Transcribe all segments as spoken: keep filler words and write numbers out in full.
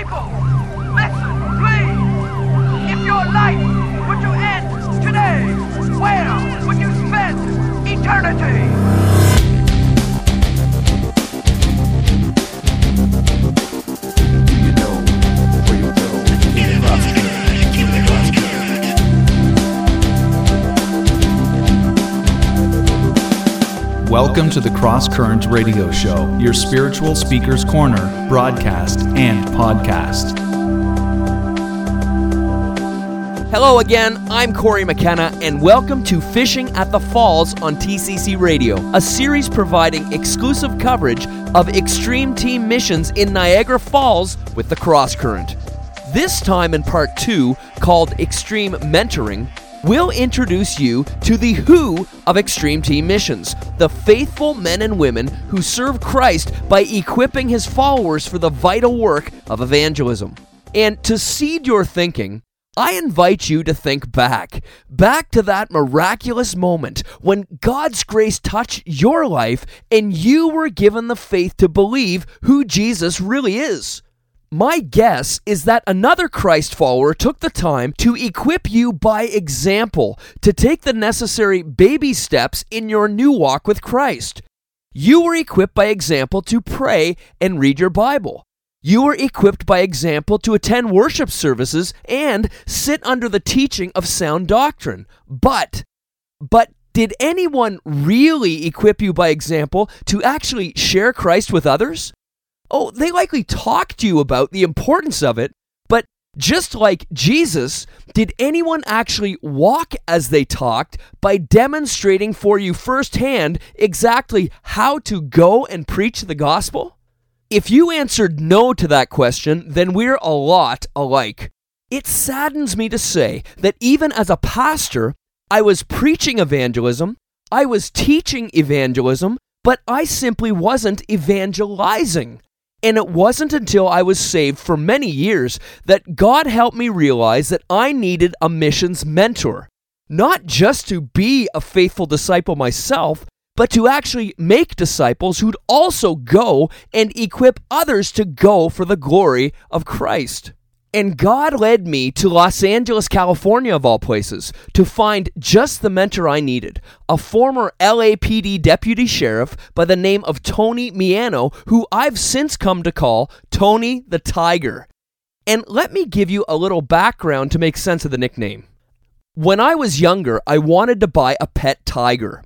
People, listen, please. If your life were to end today, where would you spend eternity? Welcome to the Cross Current Radio Show, your spiritual speaker's corner, broadcast, and podcast. Hello again, I'm Corey McKenna, and welcome to Fishing at the Falls on T C C Radio, a series providing exclusive coverage of extreme team missions in Niagara Falls with the Cross Current. This time in part two, called Extreme Mentoring, we'll introduce you to the who of extreme team missions, the faithful men and women who serve Christ by equipping his followers for the vital work of evangelism. And to seed your thinking, I invite you to think back, back to that miraculous moment when God's grace touched your life and you were given the faith to believe who Jesus really is. My guess is that another Christ follower took the time to equip you by example to take the necessary baby steps in your new walk with Christ. You were equipped by example to pray and read your Bible. You were equipped by example to attend worship services and sit under the teaching of sound doctrine. But, but did anyone really equip you by example to actually share Christ with others? Oh, they likely talked to you about the importance of it, but just like Jesus, did anyone actually walk as they talked by demonstrating for you firsthand exactly how to go and preach the gospel? If you answered no to that question, then we're a lot alike. It saddens me to say that even as a pastor, I was preaching evangelism, I was teaching evangelism, but I simply wasn't evangelizing. And it wasn't until I was saved for many years that God helped me realize that I needed a missions mentor. Not just to be a faithful disciple myself, but to actually make disciples who'd also go and equip others to go for the glory of Christ. And God led me to Los Angeles, California, of all places, to find just the mentor I needed, a former L A P D deputy sheriff by the name of Tony Miano, who I've since come to call Tony the Tiger. And let me give you a little background to make sense of the nickname. When I was younger, I wanted to buy a pet tiger.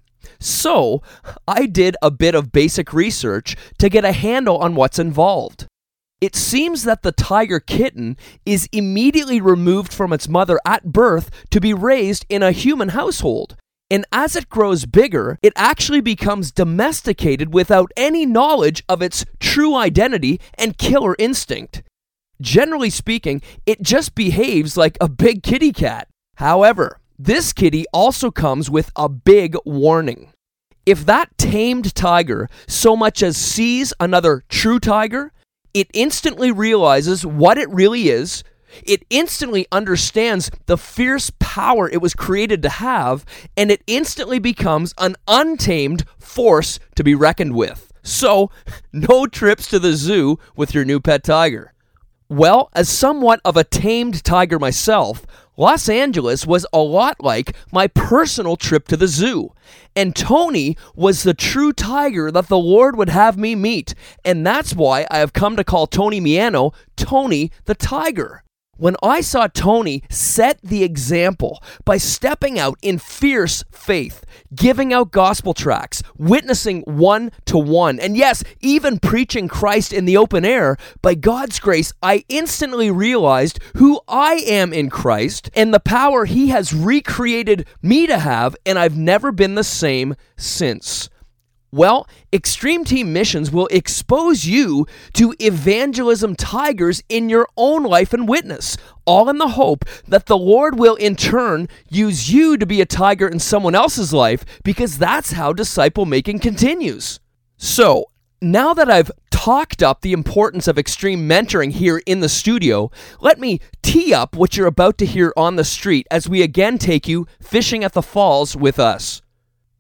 So I did a bit of basic research to get a handle on what's involved. It seems that the tiger kitten is immediately removed from its mother at birth to be raised in a human household. And as it grows bigger, it actually becomes domesticated without any knowledge of its true identity and killer instinct. Generally speaking, it just behaves like a big kitty cat. However, this kitty also comes with a big warning. If that tamed tiger so much as sees another true tiger, it instantly realizes what it really is, it instantly understands the fierce power it was created to have, and it instantly becomes an untamed force to be reckoned with. So, no trips to the zoo with your new pet tiger. Well, as somewhat of a tamed tiger myself, Los Angeles was a lot like my personal trip to the zoo. And Tony was the true tiger that the Lord would have me meet. And that's why I have come to call Tony Miano Tony the Tiger. When I saw Tony set the example by stepping out in fierce faith, giving out gospel tracts, witnessing one to one, and yes, even preaching Christ in the open air, by God's grace, I instantly realized who I am in Christ and the power he has recreated me to have, and I've never been the same since. Well, Extreme Team Missions will expose you to evangelism tigers in your own life and witness, all in the hope that the Lord will in turn use you to be a tiger in someone else's life, because that's how disciple making continues. So, now that I've talked up the importance of extreme mentoring here in the studio, let me tee up what you're about to hear on the street as we again take you fishing at the falls with us.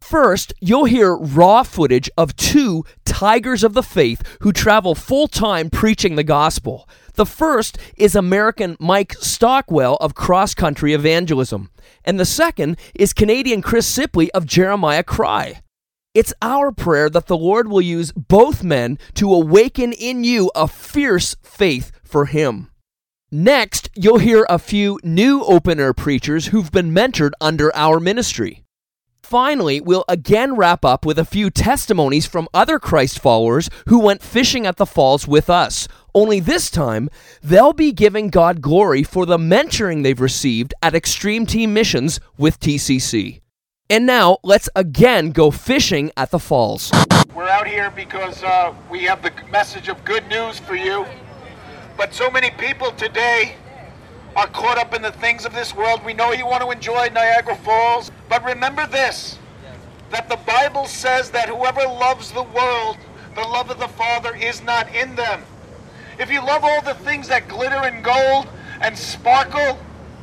First, you'll hear raw footage of two tigers of the faith who travel full-time preaching the gospel. The first is American Mike Stockwell of Cross Country Evangelism, and the second is Canadian Chris Sipley of Jeremiah Cry. It's our prayer that the Lord will use both men to awaken in you a fierce faith for Him. Next, you'll hear a few new open-air preachers who've been mentored under our ministry. Finally, we'll again wrap up with a few testimonies from other Christ followers who went fishing at the falls with us. Only this time, they'll be giving God glory for the mentoring they've received at Extreme Team Missions with T C C. And now, let's again go fishing at the falls. We're out here because uh, we have the message of good news for you. But so many people today are caught up in the things of this world. We know you want to enjoy Niagara Falls, but remember this, that the Bible says that whoever loves the world, the love of the Father is not in them. If you love all the things that glitter and gold and sparkle,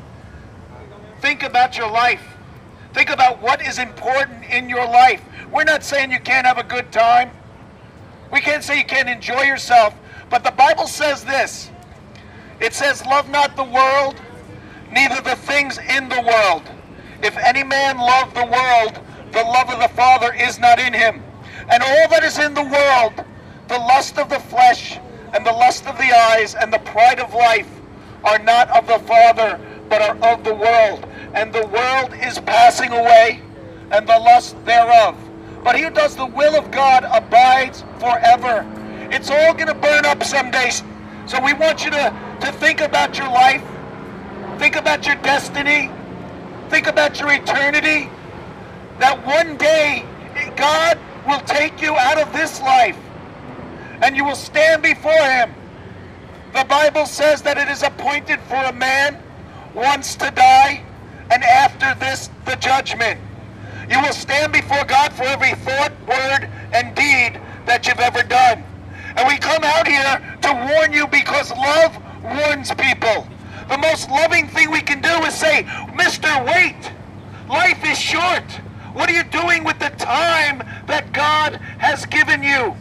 think about your life. Think about what is important in your life. We're not saying you can't have a good time. We can't say you can't enjoy yourself, but the Bible says this. It says, love not the world, neither the things in the world. If any man love the world, the love of the Father is not in him. And all that is in the world, the lust of the flesh, and the lust of the eyes, and the pride of life, are not of the Father, but are of the world. And the world is passing away, and the lust thereof. But he who does the will of God abides forever. It's all going to burn up someday. So we want you to, to think about your life, think about your destiny, think about your eternity, that one day God will take you out of this life and you will stand before Him. The Bible says that it is appointed for a man once to die, and after this the judgment. You will stand before God for every thought, word, and deed that you've ever done. And we come out here to warn you because love warns people. The most loving thing we can do is say, Mister, wait. Life is short. What are you doing with the time that God has given you?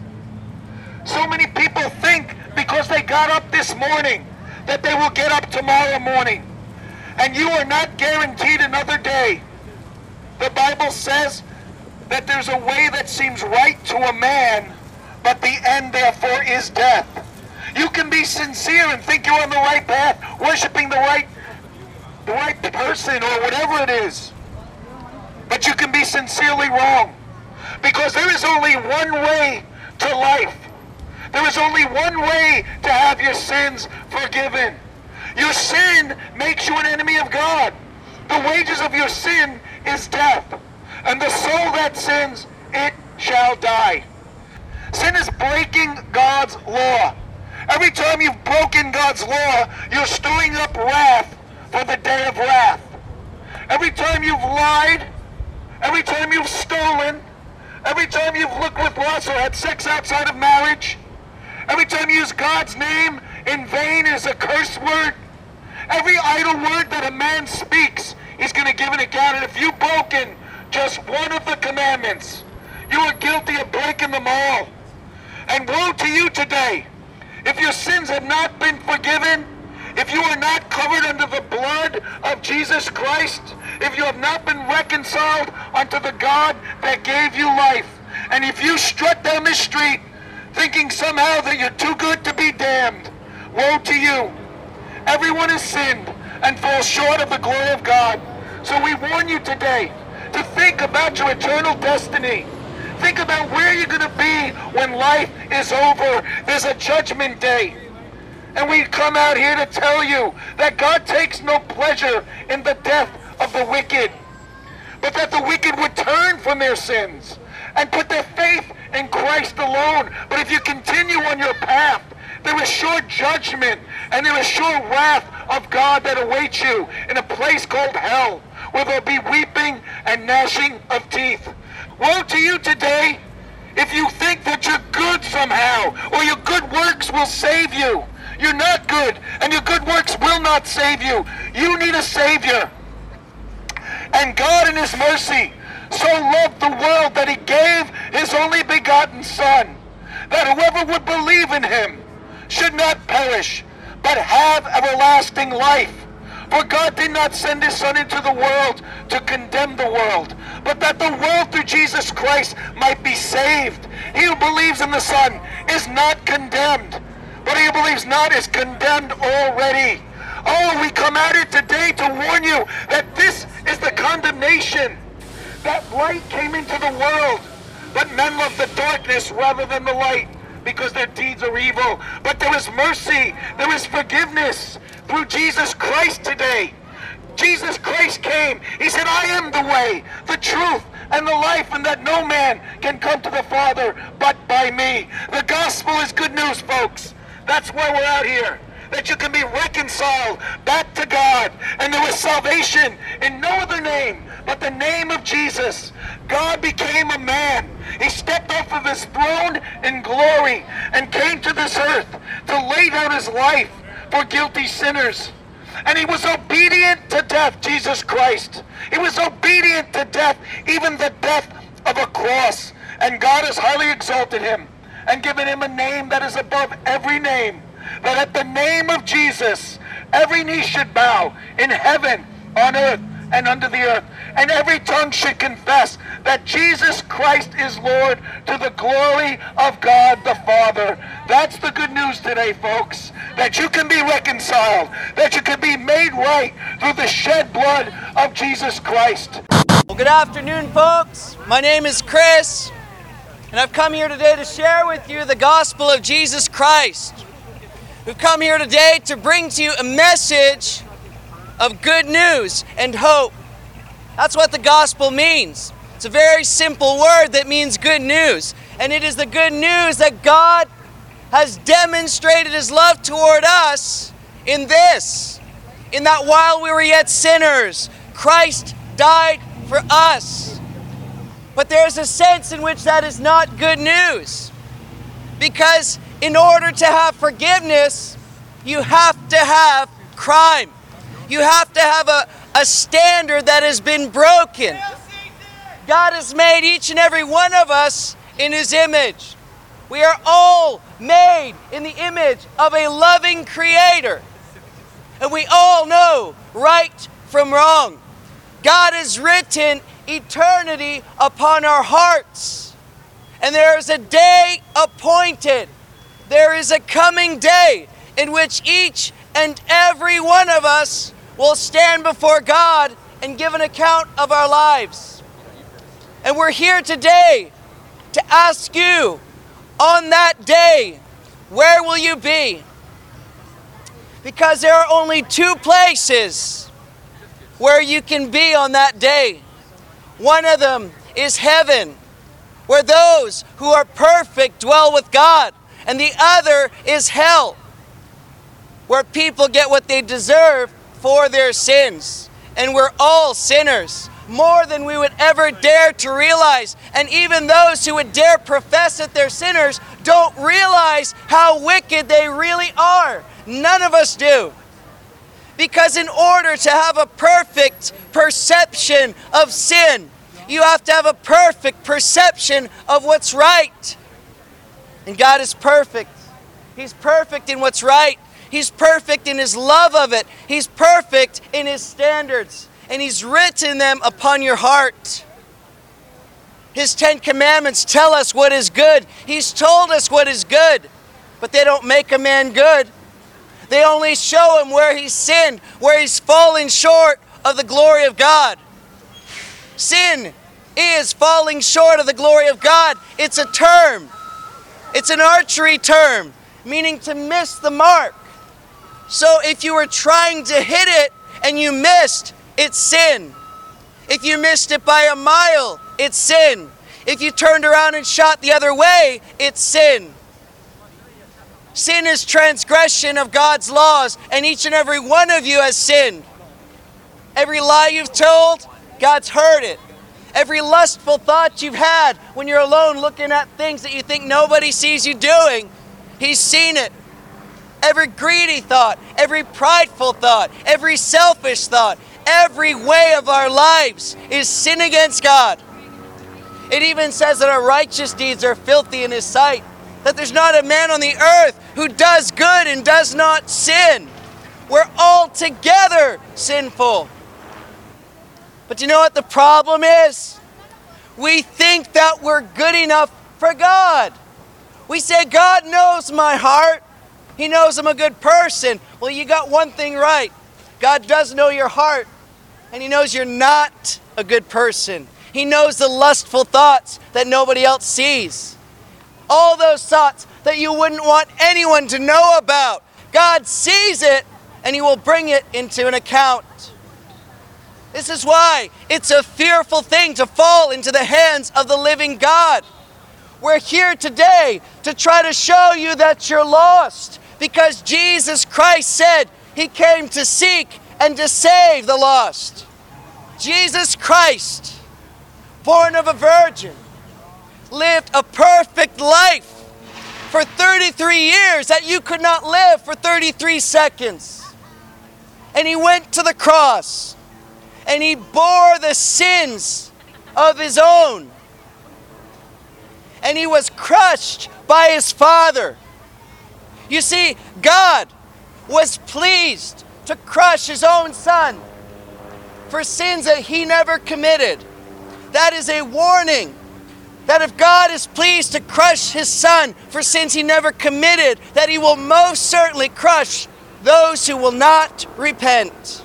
So many people think because they got up this morning that they will get up tomorrow morning. And you are not guaranteed another day. The Bible says that there's a way that seems right to a man, but the end, therefore, is death. You can be sincere and think you're on the right path, worshiping the right, the right person or whatever it is. But you can be sincerely wrong. Because there is only one way to life. There is only one way to have your sins forgiven. Your sin makes you an enemy of God. The wages of your sin is death. And the soul that sins, it shall die. Sin is breaking God's law. Every time you've broken God's law, you're storing up wrath for the day of wrath. Every time you've lied, every time you've stolen, every time you've looked with lust or had sex outside of marriage, every time you use God's name in vain as a curse word, every idle word that a man speaks, he's going to give an account. And if you've broken just one of the commandments, you are guilty of breaking them all. And woe to you today, if your sins have not been forgiven, if you are not covered under the blood of Jesus Christ, if you have not been reconciled unto the God that gave you life, and if you strut down the street thinking somehow that you're too good to be damned, woe to you. Everyone has sinned and falls short of the glory of God. So we warn you today to think about your eternal destiny. Think about where you're going to be when life is over. There's a judgment day. And we come out here to tell you that God takes no pleasure in the death of the wicked, but that the wicked would turn from their sins and put their faith in Christ alone. But if you continue on your path, there is sure judgment and there is sure wrath of God that awaits you in a place called hell, where there'll be weeping and gnashing of teeth. Woe to you today if you think that you're good somehow, or your good works will save you. You're not good, and your good works will not save you. You need a Savior. And God in His mercy so loved the world that he gave his only begotten Son, that whoever would believe in him should not perish, but have everlasting life. For God did not send his Son into the world to condemn the world, but that the world through Jesus Christ might be saved. He who believes in the Son is not condemned, but he who believes not is condemned already. Oh, we come at it today to warn you that this is the condemnation. That light came into the world, but men love the darkness rather than the light, because their deeds are evil. But there is mercy, there is forgiveness through Jesus Christ today. Jesus Christ came. He said, I am the way, the truth, and the life, and that no man can come to the Father but by me. The gospel is good news, folks. That's why we're out here. That you can be reconciled back to God. And there is salvation in no other name but the name of Jesus. God became a man. He stepped off of his throne in glory and came to this earth to lay down his life for guilty sinners. And he was obedient to death, Jesus Christ. He was obedient to death, even the death of a cross. And God has highly exalted him and given him a name that is above every name, that at the name of Jesus, every knee should bow in heaven, on earth, and under the earth, and every tongue should confess that Jesus Christ is Lord, to the glory of God the Father. That's the good news today, folks, that you can be reconciled, that you can be made right through the shed blood of Jesus Christ. Well, good afternoon, folks. My name is Chris, and I've come here today to share with you the gospel of Jesus Christ. We've come here today to bring to you a message of good news and hope. That's what the gospel means. It's a very simple word that means good news. And it is the good news that God has demonstrated his love toward us in this, in that while we were yet sinners, Christ died for us. But there's a sense in which that is not good news. Because in order to have forgiveness, you have to have crime. You have to have a, a standard that has been broken. God has made each and every one of us in his image. We are all made in the image of a loving creator. And we all know right from wrong. God has written eternity upon our hearts. And there is a day appointed. There is a coming day in which each and every one of us will stand before God and give an account of our lives. And we're here today to ask you, on that day, where will you be? Because there are only two places where you can be on that day. One of them is heaven, where those who are perfect dwell with God. And the other is hell, where people get what they deserve for their sins. And we're all sinners, more than we would ever dare to realize. And even those who would dare profess that they're sinners don't realize how wicked they really are. None of us do. Because in order to have a perfect perception of sin, you have to have a perfect perception of what's right. And God is perfect. He's perfect in what's right. He's perfect in his love of it. He's perfect in his standards. And he's written them upon your heart. His Ten Commandments tell us what is good. He's told us what is good. But they don't make a man good. They only show him where he's sinned, where he's fallen short of the glory of God. Sin is falling short of the glory of God. It's a term. It's an archery term, meaning to miss the mark. So if you were trying to hit it and you missed, it's sin. If you missed it by a mile, it's sin. If you turned around and shot the other way, it's sin. Sin is transgression of God's laws, and each and every one of you has sinned. Every lie you've told, God's heard it. Every lustful thought you've had when you're alone looking at things that you think nobody sees you doing, he's seen it. Every greedy thought, every prideful thought, every selfish thought, every way of our lives is sin against God. It even says that our righteous deeds are filthy in His sight, that there's not a man on the earth who does good and does not sin. We're all together sinful. But you know what the problem is? We think that we're good enough for God. We say, God knows my heart. He knows I'm a good person. Well, you got one thing right. God does know your heart, and He knows you're not a good person. He knows the lustful thoughts that nobody else sees. All those thoughts that you wouldn't want anyone to know about. God sees it, and He will bring it into an account. This is why it's a fearful thing to fall into the hands of the living God. We're here today to try to show you that you're lost, because Jesus Christ said He came to seek and to save the lost. Jesus Christ, born of a virgin, lived a perfect life for thirty-three years that you could not live for thirty-three seconds. And He went to the cross, and He bore the sins of His own. And He was crushed by His Father. You see, God was pleased to crush His own Son for sins that He never committed. That is a warning that if God is pleased to crush His Son for sins He never committed, that He will most certainly crush those who will not repent.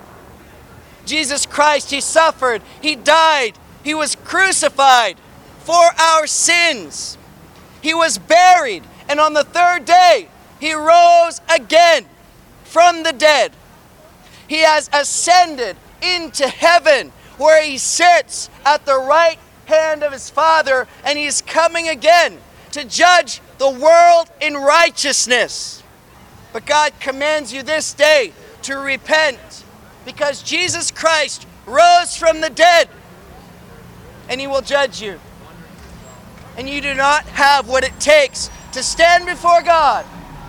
Jesus Christ, He suffered, He died, He was crucified for our sins. He was buried, and on the third day, He rose again from the dead. He has ascended into heaven, where He sits at the right hand of His Father, and He is coming again to judge the world in righteousness. But God commands you this day to repent, because Jesus Christ rose from the dead, and He will judge you. And you do not have what it takes to stand before God,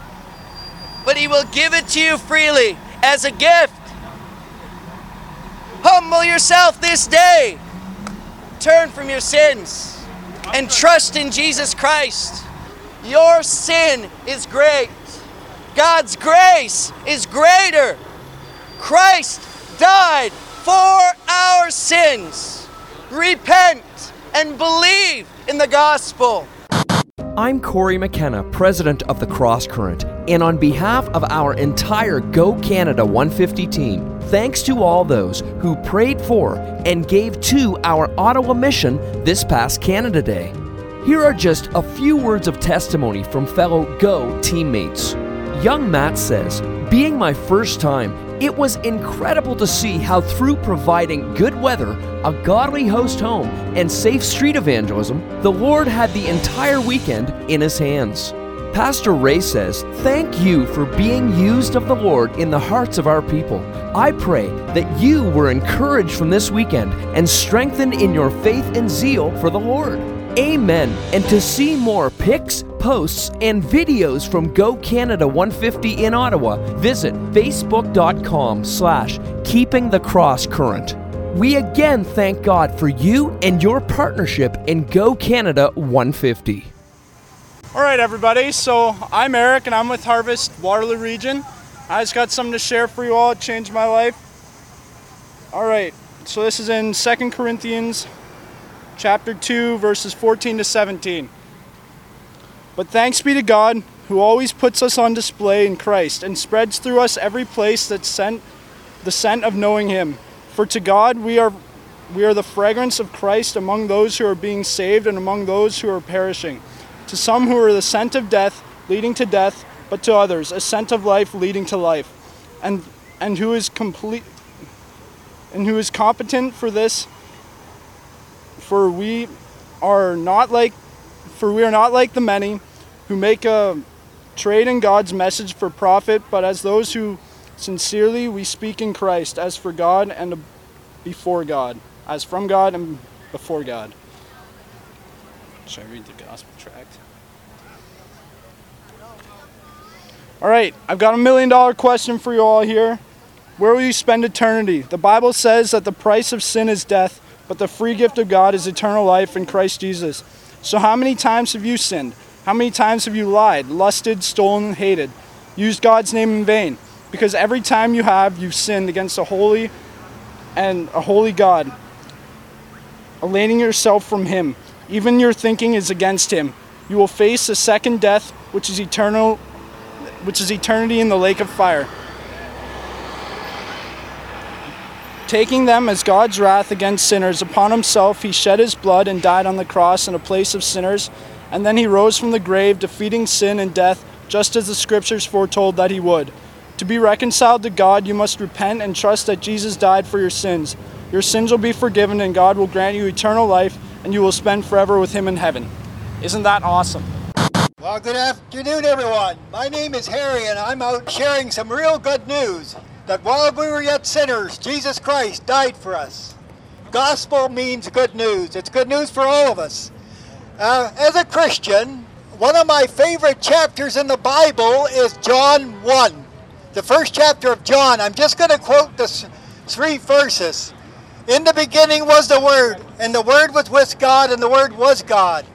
but He will give it to you freely as a gift. Humble yourself this day. Turn from your sins and trust in Jesus Christ. Your sin is great. God's grace is greater. Christ died for our sins. Repent and believe in the gospel. I'm Corey McKenna, president of the Cross Current, and on behalf of our entire Go Canada one fifty team, thanks to all those who prayed for and gave to our Ottawa mission this past Canada Day. Here are just a few words of testimony from fellow Go teammates. Young Matt says, "Being my first time, it was incredible to see how through providing good weather, a godly host home, and safe street evangelism, the Lord had the entire weekend in His hands." Pastor Ray says, "Thank you for being used of the Lord in the hearts of our people. I pray that you were encouraged from this weekend and strengthened in your faith and zeal for the Lord." Amen. And to see more pics, posts, and videos from Go Canada one fifty in Ottawa, visit facebook.com slash keeping the cross current. We again thank God for you and your partnership in Go Canada one fifty. All right, everybody, so I'm Eric and I'm with Harvest Waterloo Region. I just got something to share for you all. It changed my life. All right, so this is in Second Corinthians chapter two, verses fourteen to seventeen. "But thanks be to God, who always puts us on display in Christ and spreads through us every place that sent the scent of knowing Him. For to God we are we are the fragrance of Christ among those who are being saved and among those who are perishing. To some who are the scent of death, leading to death, but to others a scent of life, leading to life. And and who is complete and who is competent for this? For we are not like for we are not like the many who make a trade in God's message for profit, but as those who sincerely we speak in Christ, as for God and before God, as from God and before God." Should I read the gospel tract? All right, I've got a million dollar question for you all here. Where will you spend eternity? The Bible says that the price of sin is death, but the free gift of God is eternal life in Christ Jesus. So how many times have you sinned? How many times have you lied, lusted, stolen, hated, used God's name in vain? Because every time you have, you've sinned against a holy and a holy God, alienating yourself from him. Even your thinking is against him. You will face a second death, which is eternal, which is eternity in the lake of fire. Taking them as God's wrath against sinners upon himself, he shed his blood and died on the cross in a place of sinners, and then he rose from the grave, defeating sin and death, just as the scriptures foretold that he would. To be reconciled to God, you must repent and trust that Jesus died for your sins. Your sins will be forgiven, and God will grant you eternal life, and you will spend forever with him in heaven. Isn't that awesome? Well, good afternoon, everyone. My name is Harry, and I'm out sharing some real good news. That while we were yet sinners, Jesus Christ died for us. Gospel means good news. It's good news for all of us. Uh, as a Christian, one of my favorite chapters in the Bible is John one. The first chapter of John. I'm just going to quote the three verses. In the beginning was the Word, and the Word was with God, and the Word was God.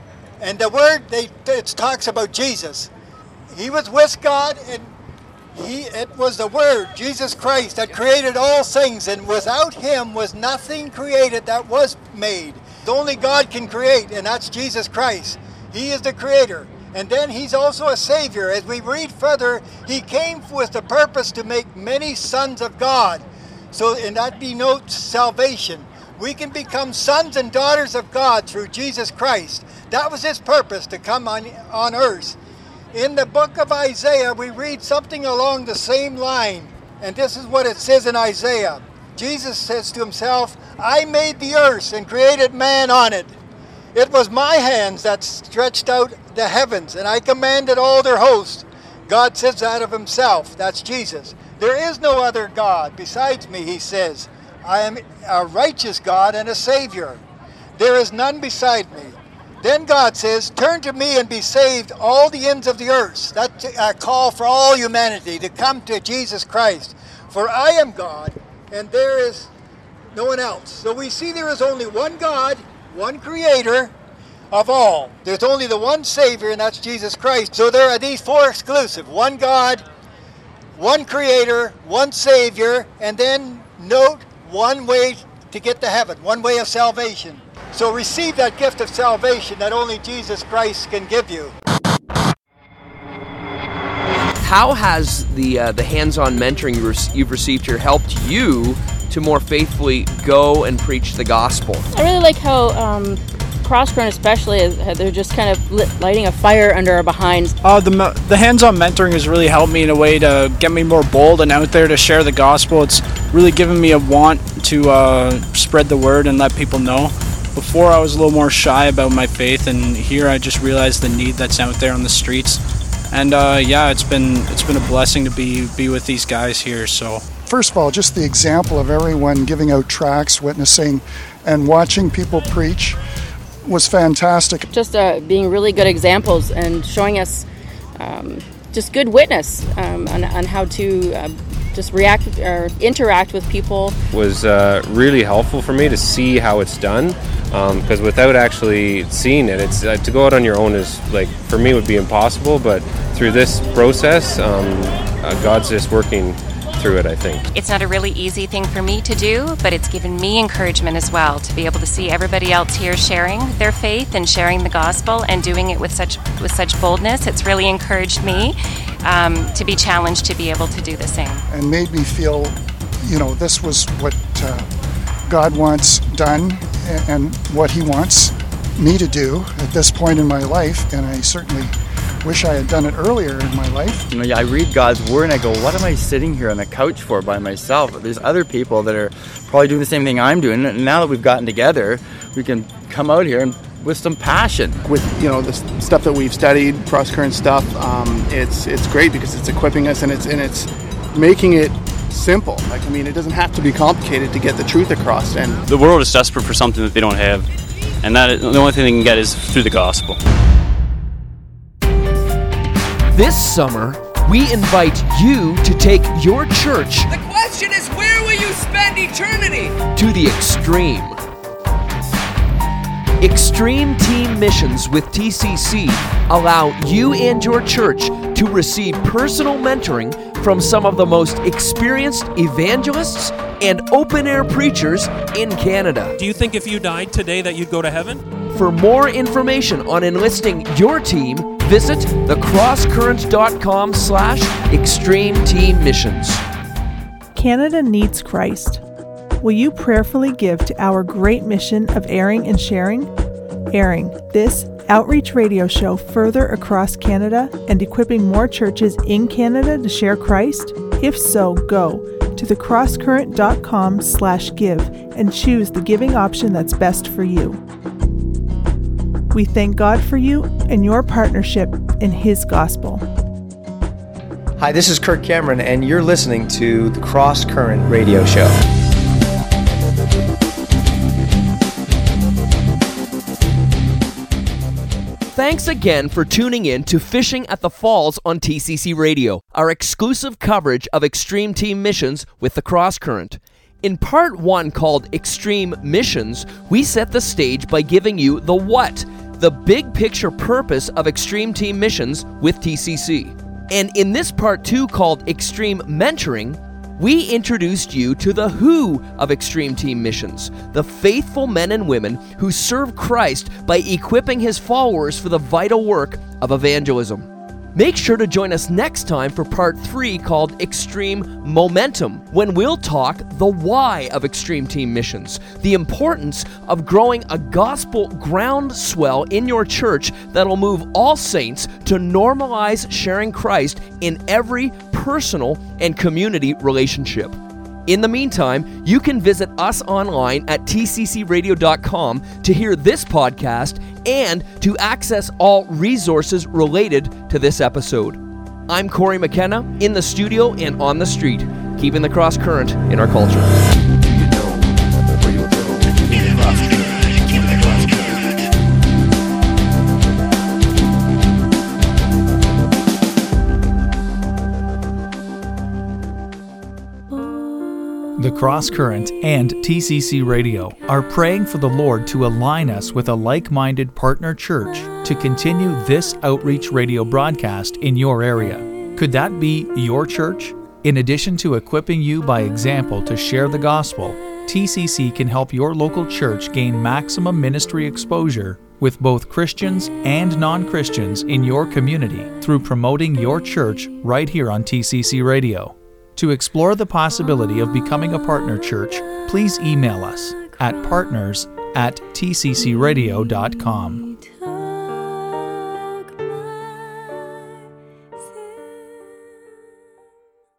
And the Word, they, it talks about Jesus. He was with God, and He, it was the Word, Jesus Christ, that created all things, and without him was nothing created that was made. Only God can create, and that's Jesus Christ. He is the creator. And then he's also a savior. As we read further, he came with the purpose to make many sons of God. So, and that denotes salvation. We can become sons and daughters of God through Jesus Christ. That was his purpose, to come on, on earth. In the book of Isaiah, we read something along the same line. And this is what it says in Isaiah. Jesus says to himself, I made the earth and created man on it. It was my hands that stretched out the heavens, and I commanded all their hosts. God says that of himself. That's Jesus. There is no other God besides me, he says. I am a righteous God and a Savior. There is none beside me. Then God says, turn to me and be saved, all the ends of the earth. That's a call for all humanity to come to Jesus Christ. For I am God, and there is no one else. So we see there is only one God, one Creator of all. There's only the one Savior, and that's Jesus Christ. So there are these four exclusive. One God, one Creator, one Savior, and then note one way to get to heaven, one way of salvation. So receive that gift of salvation that only Jesus Christ can give you. How has the uh, the hands-on mentoring you've received here helped you to more faithfully go and preach the gospel? I really like how um, Cross Current especially, is, they're just kind of lit, lighting a fire under our behinds. Uh, the, the hands-on mentoring has really helped me in a way to get me more bold and out there to share the gospel. It's really given me a want to uh, spread the word and let people know. Before I was a little more shy about my faith, and here I just realized the need that's out there on the streets. And uh, yeah, it's been it's been a blessing to be be with these guys here. So first of all, just the example of everyone giving out tracts, witnessing, and watching people preach was fantastic. Just uh, being really good examples and showing us um, just good witness um, on, on how to uh, just react or interact with people. Was uh, really helpful for me to see how it's done, because um, without actually seeing it, it's uh, to go out on your own is, like, for me, would be impossible. But through this process, um, uh, God's just working through it, I think. It's not a really easy thing for me to do, but it's given me encouragement as well to be able to see everybody else here sharing their faith and sharing the gospel and doing it with such with such boldness. It's really encouraged me um, to be challenged to be able to do the same. And made me feel, you know, this was what uh, God wants done and what he wants me to do at this point in my life, and I certainly wish I had done it earlier in my life. You know, I read God's word and I go, what am I sitting here on a couch for by myself? There's other people that are probably doing the same thing I'm doing, and now that we've gotten together, we can come out here and with some passion. With, you know, the stuff that we've studied, cross current stuff, um, it's it's great because it's equipping us and it's and it's making it simple. Like, I mean, it doesn't have to be complicated to get the truth across. And the world is desperate for something that they don't have, and that is, the only thing they can get is through the gospel. This summer, we invite you to take your church The question is, where will you spend eternity? to the extreme. Extreme Team Missions with T C C allow you and your church to receive personal mentoring from some of the most experienced evangelists and open-air preachers in Canada. Do you think if you died today that you'd go to heaven? For more information on enlisting your team, visit thecrosscurrent.com slash extreme team missions. Canada needs Christ. Will you prayerfully give to our great mission of airing and sharing? Airing, this outreach radio show further across Canada and equipping more churches in Canada to share Christ? If so, go to thecrosscurrent.com slash give and choose the giving option that's best for you. We thank God for you and your partnership in His gospel. Hi, this is Kirk Cameron, and you're listening to the Cross Current Radio Show. Thanks again for tuning in to Fishing at the Falls on T C C Radio, our exclusive coverage of Extreme Team Missions with the Cross Current. In part one, called Extreme Missions, we set the stage by giving you the what, the big picture purpose of Extreme Team Missions with T C C. And in this part two, called Extreme Mentoring, we introduced you to the who of Extreme Team Missions, the faithful men and women who serve Christ by equipping His followers for the vital work of evangelism. Make sure to join us next time for part three, called Extreme Momentum, when we'll talk the why of Extreme Team Missions, the importance of growing a gospel groundswell in your church that'll move all saints to normalize sharing Christ in every personal and community relationship. In the meantime, you can visit us online at t c c radio dot com to hear this podcast and to access all resources related to this episode. I'm Corey McKenna, in the studio and on the street, keeping the cross current in our culture. The Cross Current and T C C Radio are praying for the Lord to align us with a like-minded partner church to continue this outreach radio broadcast in your area. Could that be your church? In addition to equipping you by example to share the gospel, T C C can help your local church gain maximum ministry exposure with both Christians and non-Christians in your community through promoting your church right here on T C C Radio. To explore the possibility of becoming a partner church, please email us at partners at t c c radio dot com.